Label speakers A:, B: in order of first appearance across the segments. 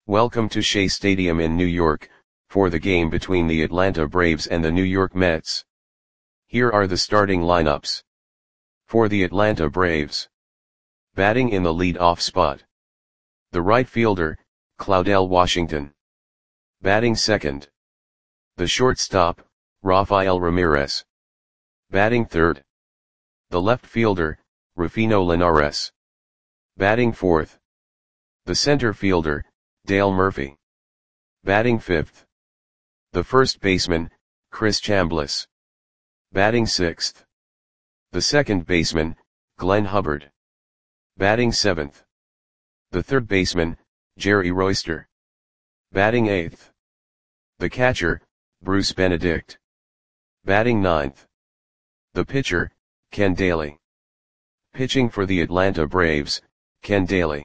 A: Welcome to Shea Stadium in New York, for the game between the Atlanta Braves and the New York Mets. Here are the starting lineups. For the Atlanta Braves. Batting in the lead-off spot. The right fielder, Claudell Washington. Batting second. The shortstop, Rafael Ramirez. Batting third. The left fielder, Rufino Linares. Batting fourth. The center fielder, Dale Murphy. Batting fifth. The first baseman, Chris Chambliss. Batting sixth. The second baseman, Glenn Hubbard. Batting seventh. The third baseman, Jerry Royster. Batting eighth. The catcher, Bruce Benedict. Batting ninth. The pitcher, Ken Dayley. Pitching for the Atlanta Braves, Ken Dayley.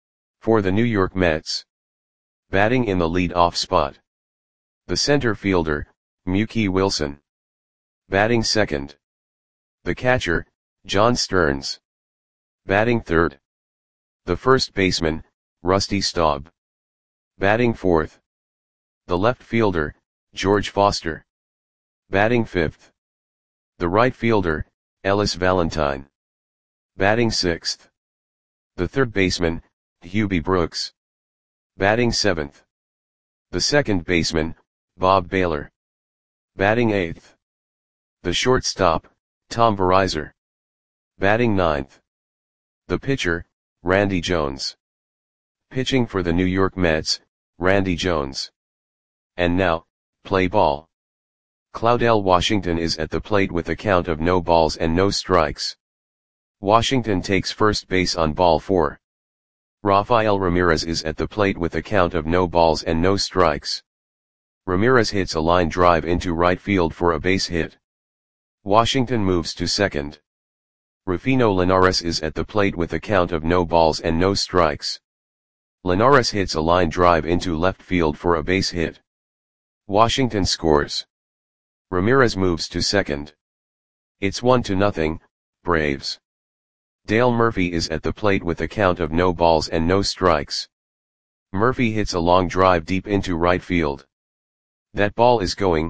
A: For the New York Mets. Batting in the lead-off spot. The center fielder, Mookie Wilson. Batting second. The catcher, John Stearns. Batting third. The first baseman, Rusty Staub. Batting fourth. The left fielder, George Foster. Batting fifth. The right fielder, Ellis Valentine. Batting sixth. The third baseman, Hubie Brooks. Batting seventh. The second baseman, Bob Baylor. Batting eighth. The shortstop, Tom Verizar. Batting ninth. The pitcher, Randy Jones. Pitching for the New York Mets, Randy Jones. And now, play ball. Claudell Washington is at the plate with a count of no balls and no strikes. Washington takes first base on ball 4. Rafael Ramirez is at the plate with a count of no balls and no strikes. Ramirez hits a line drive into right field for a base hit. Washington moves to second. Rufino Linares is at the plate with a count of no balls and no strikes. Linares hits a line drive into left field for a base hit. Washington scores. Ramirez moves to second. It's 1-0, Braves. Dale Murphy is at the plate with a count of no balls and no strikes. Murphy hits a long drive deep into right field. That ball is gone.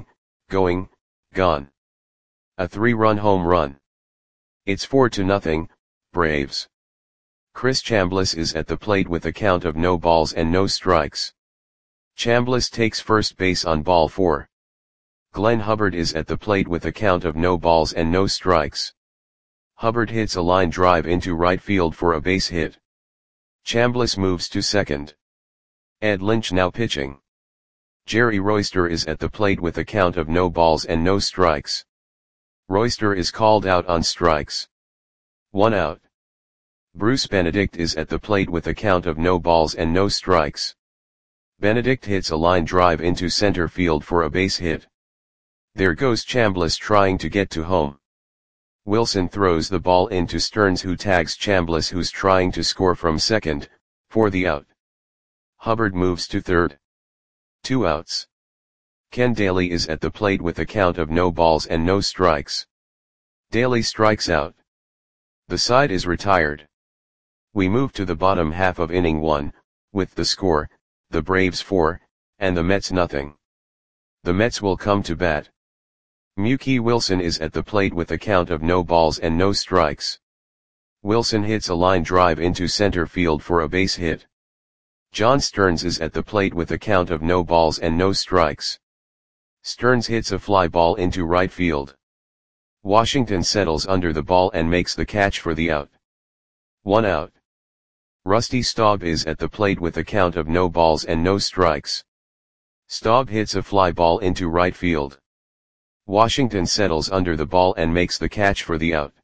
A: A 3-run home run. It's 4-0, Braves. Chris Chambliss is at the plate with a count of no balls and no strikes. Chambliss takes first base on ball 4. Glenn Hubbard is at the plate with a count of no balls and no strikes. Hubbard hits a line drive into right field for a base hit. Chambliss moves to second. Ed Lynch now pitching. Jerry Royster is at the plate with a count of no balls and no strikes. Royster is called out on strikes. 1 out. Bruce Benedict is at the plate with a count of no balls and no strikes. Benedict hits a line drive into center field for a base hit. There goes Chambliss trying to get to home. Wilson throws the ball into Stearns, who tags Chambliss, who's trying to score from second, for the out. Hubbard moves to third. 2 outs. Ken Dayley is at the plate with a count of no balls and no strikes. Dayley strikes out. The side is retired. We move to the bottom half of inning 1, with the score, the Braves 4, and the Mets nothing. The Mets will come to bat. Mookie Wilson is at the plate with a count of no balls and no strikes. Wilson hits a line drive into center field for a base hit. John Stearns is at the plate with a count of no balls and no strikes. Stearns hits a fly ball into right field. Washington settles under the ball and makes the catch for the out. 1 out. Rusty Staub is at the plate with a count of no balls and no strikes. Staub hits a fly ball into right field. Washington settles under the ball and makes the catch for the out.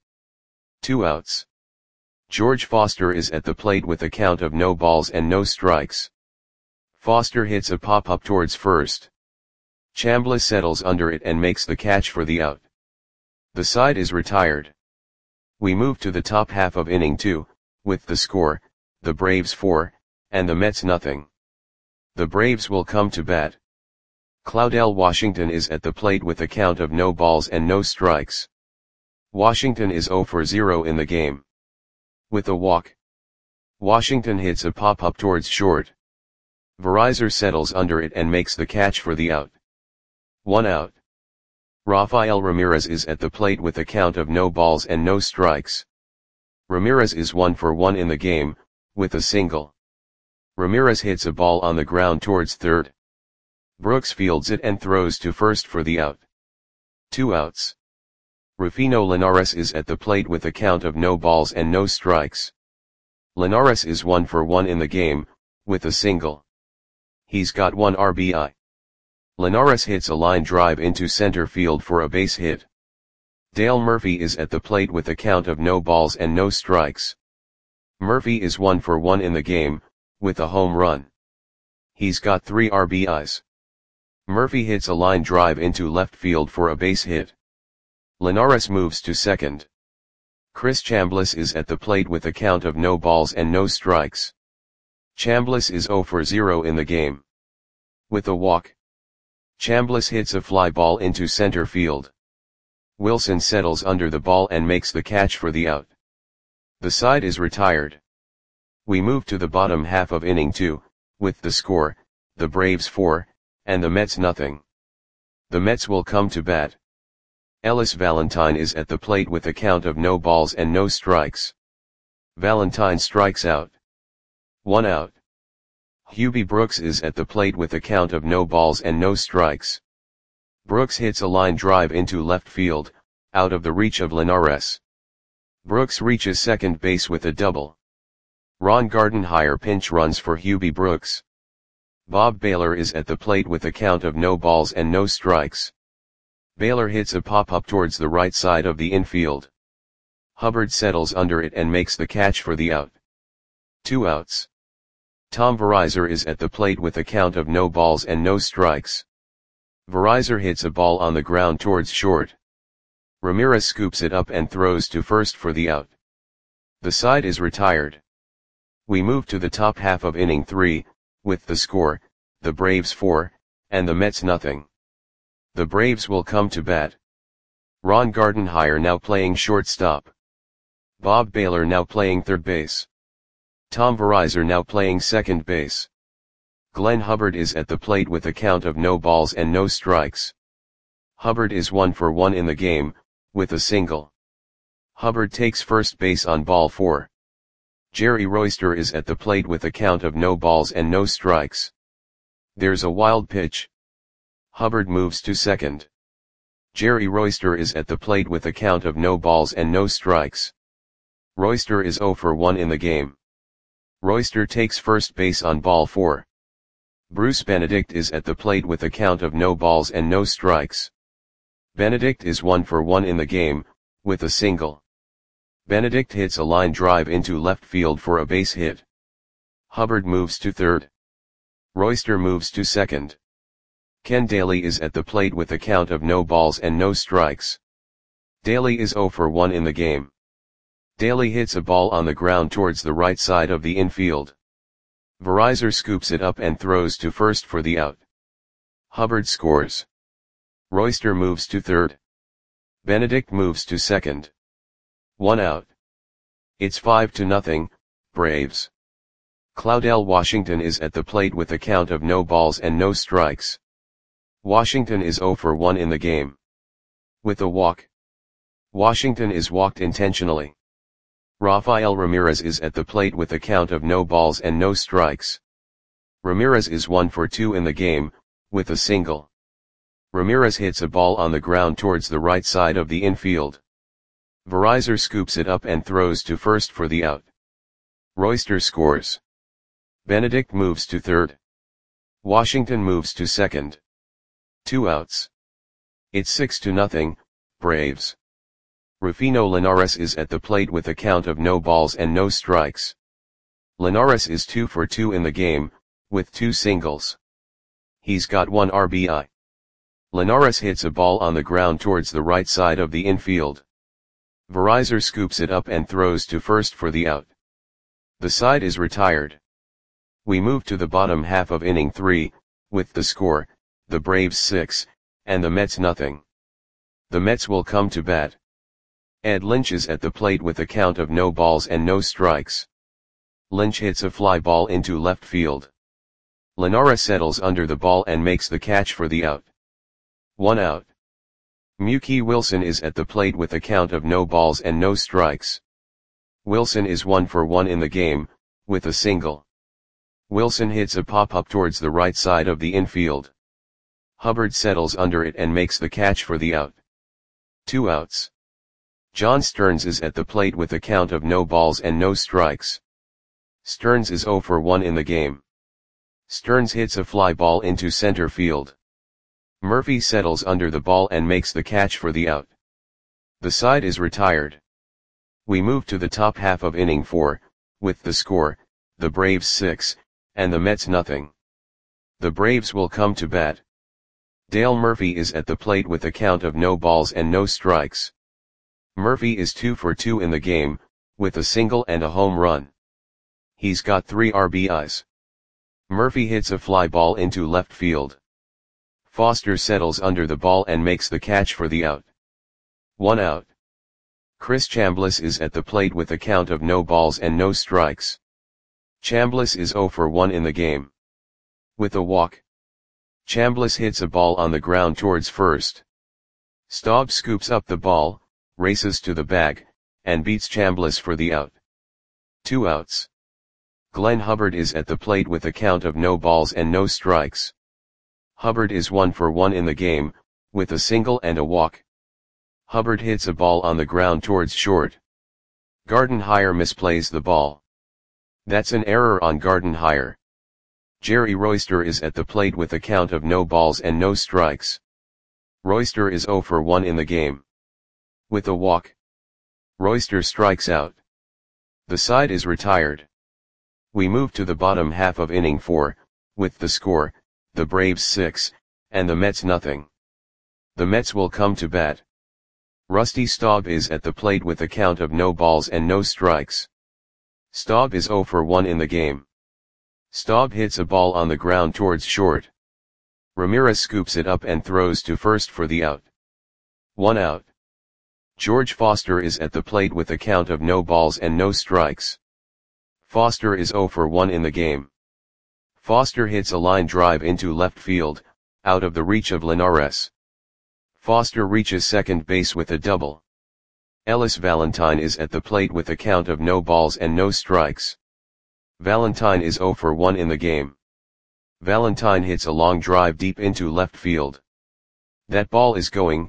A: 2 outs. George Foster is at the plate with a count of no balls and no strikes. Foster hits a pop-up towards first. Chambliss settles under it and makes the catch for the out. The side is retired. We move to the top half of inning 2, with the score, the Braves 4, and the Mets nothing. The Braves will come to bat. Claudell Washington is at the plate with a count of no balls and no strikes. Washington is 0 for 0 in the game. With a walk, Washington hits a pop-up towards short. Verizor settles under it and makes the catch for the out. 1 out. Rafael Ramirez is at the plate with a count of no balls and no strikes. Ramirez is 1 for 1 in the game, with a single. Ramirez hits a ball on the ground towards third. Brooks fields it and throws to first for the out. 2 outs. Rufino Linares is at the plate with a count of no balls and no strikes. Linares is 1 for 1 in the game, with a single. He's got 1 RBI. Linares hits a line drive into center field for a base hit. Dale Murphy is at the plate with a count of no balls and no strikes. Murphy is 1 for 1 in the game, with a home run. He's got 3 RBIs. Murphy hits a line drive into left field for a base hit. Linares moves to second. Chris Chambliss is at the plate with a count of no balls and no strikes. Chambliss is 0 for 0 in the game. With a walk. Chambliss hits a fly ball into center field. Wilson settles under the ball and makes the catch for the out. The side is retired. We move to the bottom half of inning 2, with the score, the Braves 4, and the Mets nothing. The Mets will come to bat. Ellis Valentine is at the plate with a count of no balls and no strikes. Valentine strikes out. 1 out. Hubie Brooks is at the plate with a count of no balls and no strikes. Brooks hits a line drive into left field, out of the reach of Linares. Brooks reaches second base with a double. Ron Gardenhire pinch runs for Hubie Brooks. Bob Baylor is at the plate with a count of no balls and no strikes. Baylor hits a pop-up towards the right side of the infield. Hubbard settles under it and makes the catch for the out. 2 outs. Tom Verizor is at the plate with a count of no balls and no strikes. Verizor hits a ball on the ground towards short. Ramirez scoops it up and throws to first for the out. The side is retired. We move to the top half of inning 3, with the score, the Braves 4, and the Mets nothing. The Braves will come to bat. Ron Gardenhire now playing shortstop. Bob Baylor now playing third base. Tom Verizor now playing second base. Glenn Hubbard is at the plate with a count of no balls and no strikes. Hubbard is 1 for 1 in the game, with a single. Hubbard takes first base on ball 4. Jerry Royster is at the plate with a count of no balls and no strikes. There's a wild pitch. Hubbard moves to second. Jerry Royster is at the plate with a count of no balls and no strikes. Royster is 0 for 1 in the game. Royster takes first base on ball 4. Bruce Benedict is at the plate with a count of no balls and no strikes. Benedict is 1 for 1 in the game, with a single. Benedict hits a line drive into left field for a base hit. Hubbard moves to third. Royster moves to second. Ken Daly is at the plate with a count of no balls and no strikes. Daly is 0 for 1 in the game. Daly hits a ball on the ground towards the right side of the infield. Verizor scoops it up and throws to first for the out. Hubbard scores. Royster moves to third. Benedict moves to second. 1 out. It's 5-0, Braves. Claudel Washington is at the plate with a count of no balls and no strikes. Washington is 0 for 1 in the game. With a walk. Washington is walked intentionally. Rafael Ramirez is at the plate with a count of no balls and no strikes. Ramirez is 1 for 2 in the game, with a single. Ramirez hits a ball on the ground towards the right side of the infield. Verizor scoops it up and throws to first for the out. Royster scores. Benedict moves to third. Washington moves to second. 2 outs. It's 6-0, Braves. Rufino Linares is at the plate with a count of no balls and no strikes. Linares is 2 for 2 in the game, with 2 singles. He's got 1 RBI. Linares hits a ball on the ground towards the right side of the infield. Verizor scoops it up and throws to first for the out. The side is retired. We move to the bottom half of inning 3, with the score, the Braves 6, and the Mets nothing. The Mets will come to bat. Ed Lynch is at the plate with a count of no balls and no strikes. Lynch hits a fly ball into left field. Linares settles under the ball and makes the catch for the out. 1 out. Mookie Wilson is at the plate with a count of no balls and no strikes. Wilson is 1 for 1 in the game, with a single. Wilson hits a pop-up towards the right side of the infield. Hubbard settles under it and makes the catch for the out. 2 outs. John Stearns is at the plate with a count of no balls and no strikes. Stearns is 0 for 1 in the game. Stearns hits a fly ball into center field. Murphy settles under the ball and makes the catch for the out. The side is retired. We move to the top half of inning 4, with the score, the Braves 6, and the Mets nothing. The Braves will come to bat. Dale Murphy is at the plate with a count of no balls and no strikes. Murphy is 2 for 2 in the game, with a single and a home run. He's got 3 RBIs. Murphy hits a fly ball into left field. Foster settles under the ball and makes the catch for the out. 1 out. Chris Chambliss is at the plate with a count of no balls and no strikes. Chambliss is 0 for 1 in the game. With a walk. Chambliss hits a ball on the ground towards first. Staub scoops up the ball, races to the bag, and beats Chambliss for the out. 2 outs. Glenn Hubbard is at the plate with a count of no balls and no strikes. Hubbard is 1 for 1 in the game, with a single and a walk. Hubbard hits a ball on the ground towards short. Gardenhire misplays the ball. That's an error on Gardenhire. Jerry Royster is at the plate with a count of no balls and no strikes. Royster is 0 for 1 in the game. With a walk. Royster strikes out. The side is retired. We move to the bottom half of inning 4, with the score, the Braves 6, and the Mets nothing. The Mets will come to bat. Rusty Staub is at the plate with a count of no balls and no strikes. Staub is 0 for 1 in the game. Staub hits a ball on the ground towards short. Ramirez scoops it up and throws to first for the out. 1 out. George Foster is at the plate with a count of no balls and no strikes. Foster is 0 for 1 in the game. Foster hits a line drive into left field, out of the reach of Linares. Foster reaches second base with a double. Ellis Valentine is at the plate with a count of no balls and no strikes. Valentine is 0 for 1 in the game. Valentine hits a long drive deep into left field. That ball is gone.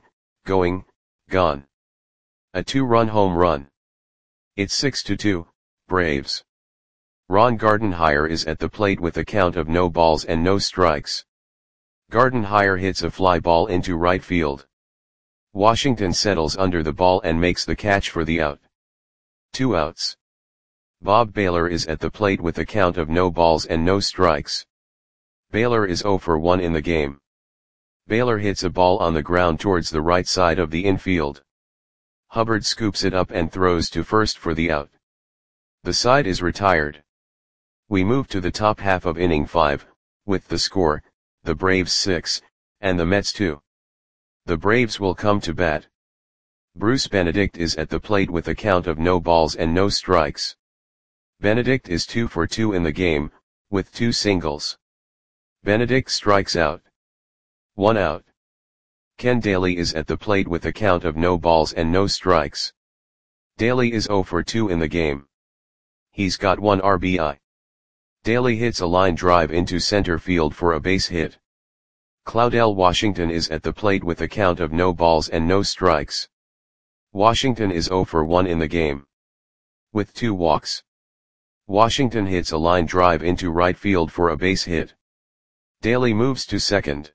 A: A 2-run home run. It's 6-2, Braves. Ron Gardenhire is at the plate with a count of no balls and no strikes. Gardenhire hits a fly ball into right field. Washington settles under the ball and makes the catch for the out. 2 outs. Bob Baylor is at the plate with a count of no balls and no strikes. Baylor is 0 for 1 in the game. Baylor hits a ball on the ground towards the right side of the infield. Hubbard scoops it up and throws to first for the out. The side is retired. We move to the top half of inning 5, with the score, the Braves 6, and the Mets 2. The Braves will come to bat. Bruce Benedict is at the plate with a count of no balls and no strikes. Benedict is 2 for 2 in the game, with 2 singles. Benedict strikes out. 1 out. Ken Daly is at the plate with a count of no balls and no strikes. Daly is 0 for 2 in the game. He's got 1 RBI. Daly hits a line drive into center field for a base hit. Claudell Washington is at the plate with a count of no balls and no strikes. Washington is 0 for 1 in the game. With 2 walks. Washington hits a line drive into right field for a base hit. Daly moves to second.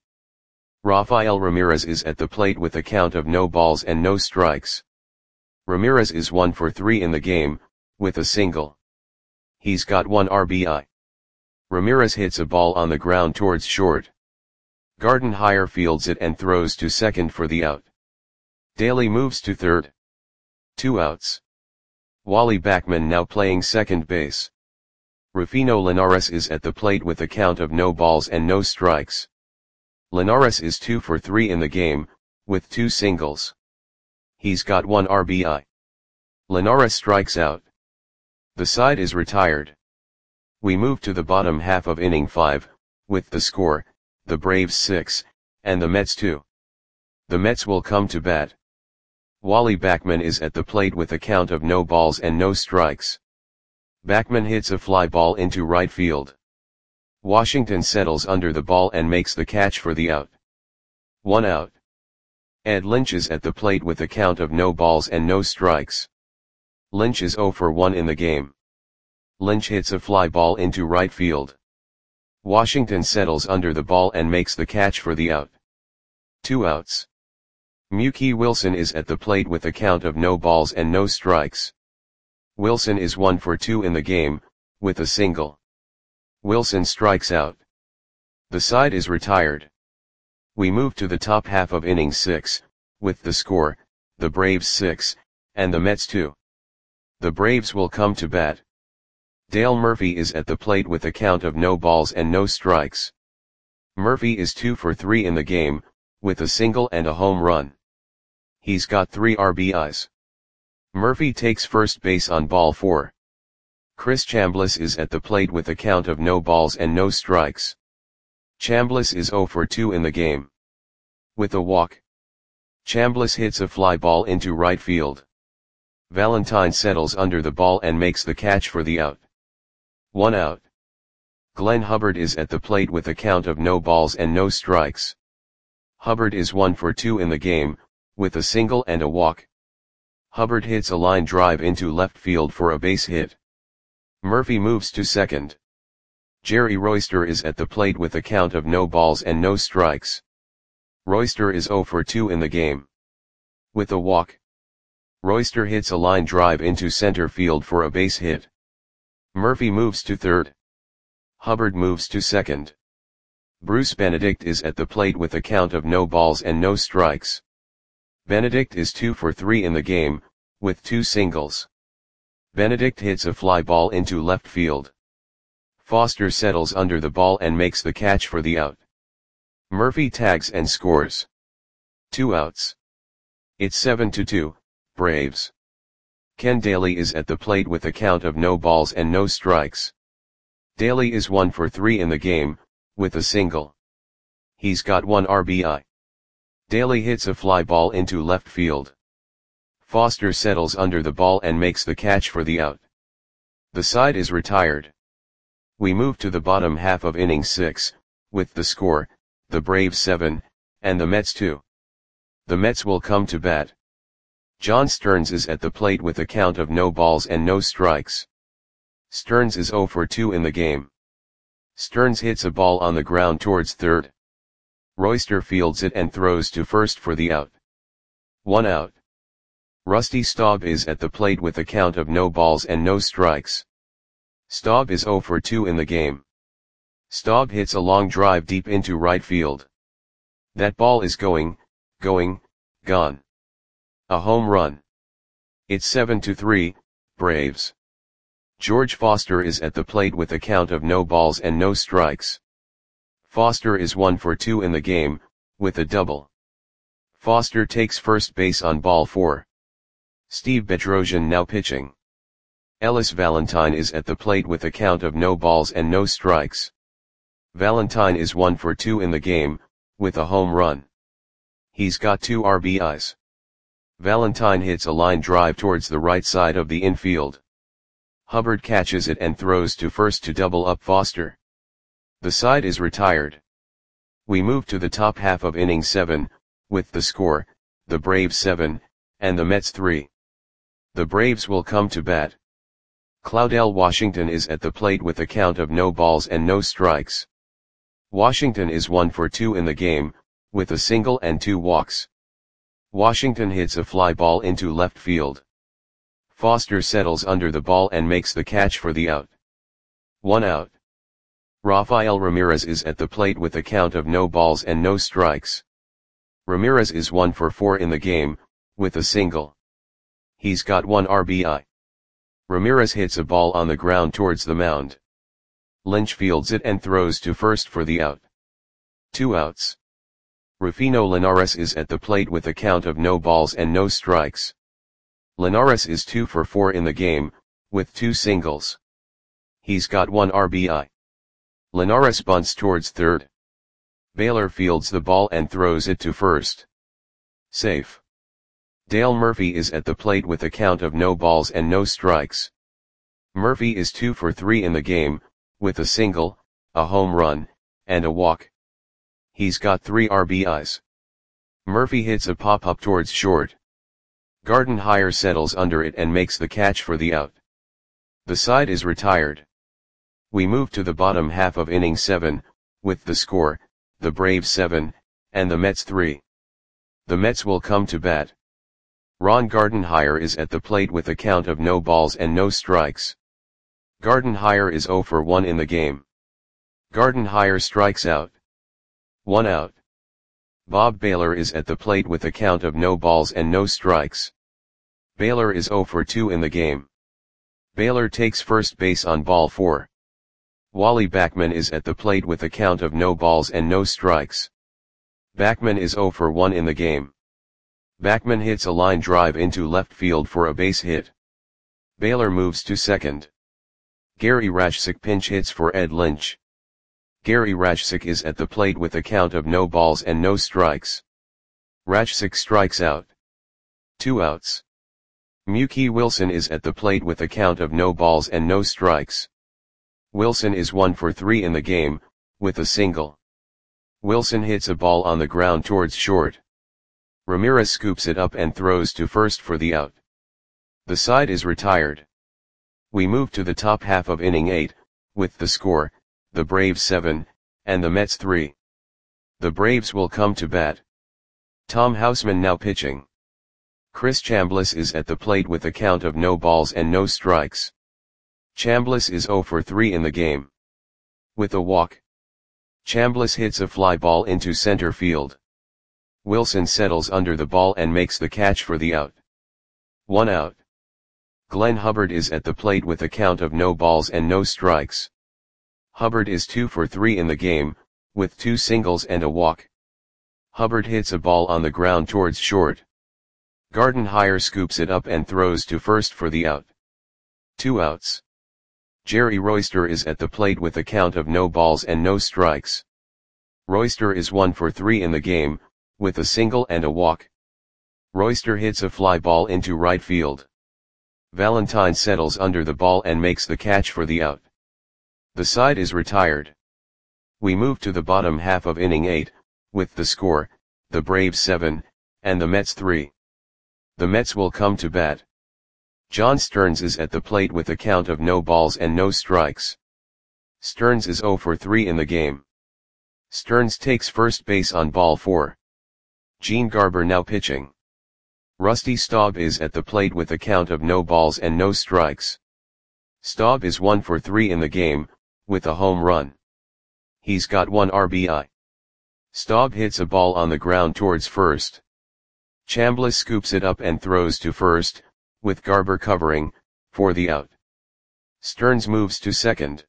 A: Rafael Ramirez is at the plate with a count of no balls and no strikes. Ramirez is 1 for 3 in the game, with a single. He's got 1 RBI. Ramirez hits a ball on the ground towards short. Gardenhire fields it and throws to second for the out. Daly moves to third. 2 outs. Wally Backman now playing second base. Rufino Linares is at the plate with a count of no balls and no strikes. Linares is 2 for 3 in the game, with 2 singles. He's got 1 RBI. Linares strikes out. The side is retired. We move to the bottom half of inning 5, with the score, the Braves 6, and the Mets 2. The Mets will come to bat. Wally Backman is at the plate with a count of no balls and no strikes. Backman hits a fly ball into right field. Washington settles under the ball and makes the catch for the out. 1 out. Ed Lynch is at the plate with a count of no balls and no strikes. Lynch is 0 for 1 in the game. Lynch hits a fly ball into right field. Washington settles under the ball and makes the catch for the out. 2 outs. Mookie Wilson is at the plate with a count of no balls and no strikes. Wilson is 1 for 2 in the game, with a single. Wilson strikes out. The side is retired. We move to the top half of inning 6, with the score, the Braves 6, and the Mets 2. The Braves will come to bat. Dale Murphy is at the plate with a count of no balls and no strikes. Murphy is 2 for 3 in the game, with a single and a home run. He's got 3 RBIs. Murphy takes first base on ball 4. Chris Chambliss is at the plate with a count of no balls and no strikes. Chambliss is 0 for 2 in the game. With a walk. Chambliss hits a fly ball into right field. Valentine settles under the ball and makes the catch for the out. 1 out. Glenn Hubbard is at the plate with a count of no balls and no strikes. Hubbard is 1 for 2 in the game, with a single and a walk. Hubbard hits a line drive into left field for a base hit. Murphy moves to second. Jerry Royster is at the plate with a count of no balls and no strikes. Royster is 0 for 2 in the game. With a walk. Royster hits a line drive into center field for a base hit. Murphy moves to third. Hubbard moves to second. Bruce Benedict is at the plate with a count of no balls and no strikes. Benedict is 2 for 3 in the game, with 2 singles. Benedict hits a fly ball into left field. Foster settles under the ball and makes the catch for the out. Murphy tags and scores. 2 outs. It's 7-2, Braves. Ken Daly is at the plate with a count of no balls and no strikes. Daly is 1 for 3 in the game, with a single. He's got 1 RBI. Daly hits a fly ball into left field. Foster settles under the ball and makes the catch for the out. The side is retired. We move to the bottom half of inning 6, with the score, the Braves 7, and the Mets 2. The Mets will come to bat. John Stearns is at the plate with a count of no balls and no strikes. Stearns is 0 for 2 in the game. Stearns hits a ball on the ground towards third. Royster fields it and throws to first for the out. 1 out. Rusty Staub is at the plate with a count of no balls and no strikes. Staub is 0 for 2 in the game. Staub hits a long drive deep into right field. That ball is gone. A home run. It's 7-3, Braves. George Foster is at the plate with a count of no balls and no strikes. Foster is 1 for 2 in the game, with a double. Foster takes first base on ball 4. Steve Bedrosian now pitching. Ellis Valentine is at the plate with a count of no balls and no strikes. Valentine is 1 for 2 in the game, with a home run. He's got 2 RBIs. Valentine hits a line drive towards the right side of the infield. Hubbard catches it and throws to first to double up Foster. The side is retired. We move to the top half of inning 7, with the score, the Braves 7, and the Mets 3. The Braves will come to bat. Claudell Washington is at the plate with a count of no balls and no strikes. Washington is 1 for 2 in the game, with a single and 2 walks. Washington hits a fly ball into left field. Foster settles under the ball and makes the catch for the out. 1 out. Rafael Ramirez is at the plate with a count of no balls and no strikes. Ramirez is 1 for 4 in the game, with a single. He's got 1 RBI. Ramirez hits a ball on the ground towards the mound. Lynch fields it and throws to first for the out. 2 outs. Rufino Linares is at the plate with a count of no balls and no strikes. Linares is 2 for 4 in the game, with 2 singles. He's got 1 RBI. Linares bunts towards third. Baylor fields the ball and throws it to first. Safe. Dale Murphy is at the plate with a count of no balls and no strikes. Murphy is 2 for 3 in the game, with a single, a home run, and a walk. He's got 3 RBIs. Murphy hits a pop-up towards short. Gardenhire settles under it and makes the catch for the out. The side is retired. We move to the bottom half of inning 7, with the score, the Braves 7, and the Mets 3. The Mets will come to bat. Ron Gardenhire is at the plate with a count of no balls and no strikes. Gardenhire is 0 for 1 in the game. Gardenhire strikes out. 1 out. Bob Baylor is at the plate with a count of no balls and no strikes. Baylor is 0 for 2 in the game. Baylor takes first base on ball 4. Wally Backman is at the plate with a count of no balls and no strikes. Backman is 0 for 1 in the game. Backman hits a line drive into left field for a base hit. Baylor moves to second. Gary Rajcik pinch hits for Ed Lynch. Gary Rajcik is at the plate with a count of no balls and no strikes. Rajcik strikes out. 2 outs. Mookie Wilson is at the plate with a count of no balls and no strikes. Wilson is 1 for 3 in the game, with a single. Wilson hits a ball on the ground towards short. Ramirez scoops it up and throws to first for the out. The side is retired. We move to the top half of inning 8, with the score, the Braves 7, and the Mets 3. The Braves will come to bat. Tom Houseman now pitching. Chris Chambliss is at the plate with a count of no balls and no strikes. Chambliss is 0 for 3 in the game. With a walk. Chambliss hits a fly ball into center field. Wilson settles under the ball and makes the catch for the out. 1 out. Glenn Hubbard is at the plate with a count of no balls and no strikes. Hubbard is 2 for 3 in the game, with 2 singles and a walk. Hubbard hits a ball on the ground towards short. Gardenhire scoops it up and throws to first for the out. 2 outs. Jerry Royster is at the plate with a count of no balls and no strikes. Royster is 1 for 3 in the game, with a single and a walk. Royster hits a fly ball into right field. Valentine settles under the ball and makes the catch for the out. The side is retired. We move to the bottom half of inning 8, with the score, the Braves 7, and the Mets 3. The Mets will come to bat. John Stearns is at the plate with a count of no balls and no strikes. Stearns is 0 for 3 in the game. Stearns takes first base on ball 4. Gene Garber now pitching. Rusty Staub is at the plate with a count of no balls and no strikes. Staub is 1 for 3 in the game, with a home run. He's got 1 RBI. Staub hits a ball on the ground towards first. Chambliss scoops it up and throws to first, with Garber covering, for the out. Stearns moves to second.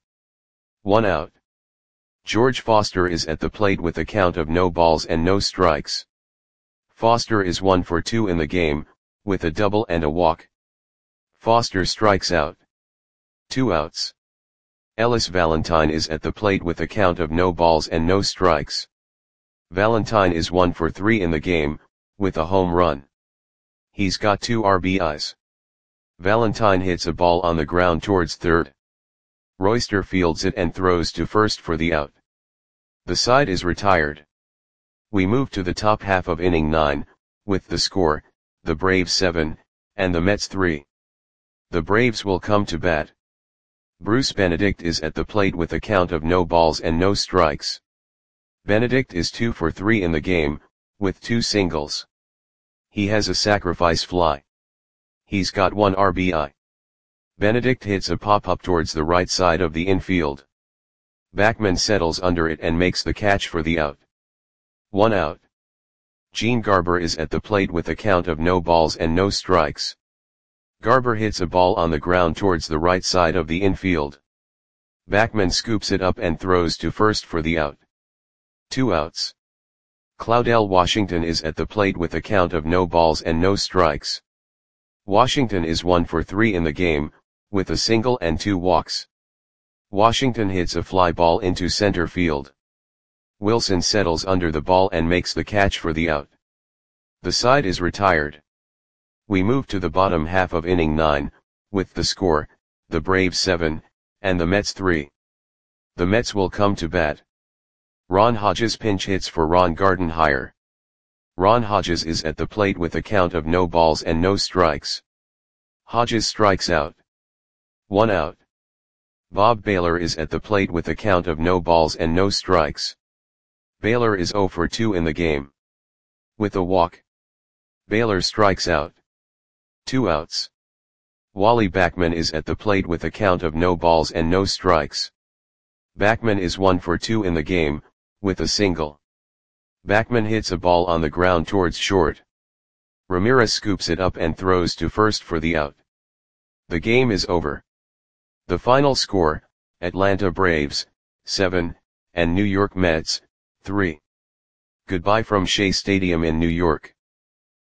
A: 1 out. George Foster is at the plate with a count of no balls and no strikes. Foster is 1 for 2 in the game, with a double and a walk. Foster strikes out. 2 outs. Ellis Valentine is at the plate with a count of no balls and no strikes. Valentine is 1 for 3 in the game, with a home run. He's got 2 RBIs. Valentine hits a ball on the ground towards third. Royster fields it and throws to first for the out. The side is retired. We move to the top half of inning 9, with the score, the Braves 7, and the Mets 3. The Braves will come to bat. Bruce Benedict is at the plate with a count of no balls and no strikes. Benedict is 2 for 3 in the game, with 2 singles. He has a sacrifice fly. He's got 1 RBI. Benedict hits a pop-up towards the right side of the infield. Backman settles under it and makes the catch for the out. 1 out. Gene Garber is at the plate with a count of no balls and no strikes. Garber hits a ball on the ground towards the right side of the infield. Backman scoops it up and throws to first for the out. 2 outs. Claudell Washington is at the plate with a count of no balls and no strikes. Washington is 1 for 3 in the game, with a single and 2 walks. Washington hits a fly ball into center field. Wilson settles under the ball and makes the catch for the out. The side is retired. We move to the bottom half of inning 9, with the score, the Braves 7, and the Mets 3. The Mets will come to bat. Ron Hodges pinch hits for Ron Gardenhire. Ron Hodges is at the plate with a count of no balls and no strikes. Hodges strikes out. 1 out. Bob Baylor is at the plate with a count of no balls and no strikes. Baylor is 0 for 2 in the game. With a walk, Baylor strikes out. 2 outs. Wally Backman is at the plate with a count of no balls and no strikes. Backman is 1 for 2 in the game, with a single. Backman hits a ball on the ground towards short. Ramirez scoops it up and throws to first for the out. The game is over. The final score, Atlanta Braves, 7, and New York Mets, 3. Goodbye from Shea Stadium in New York.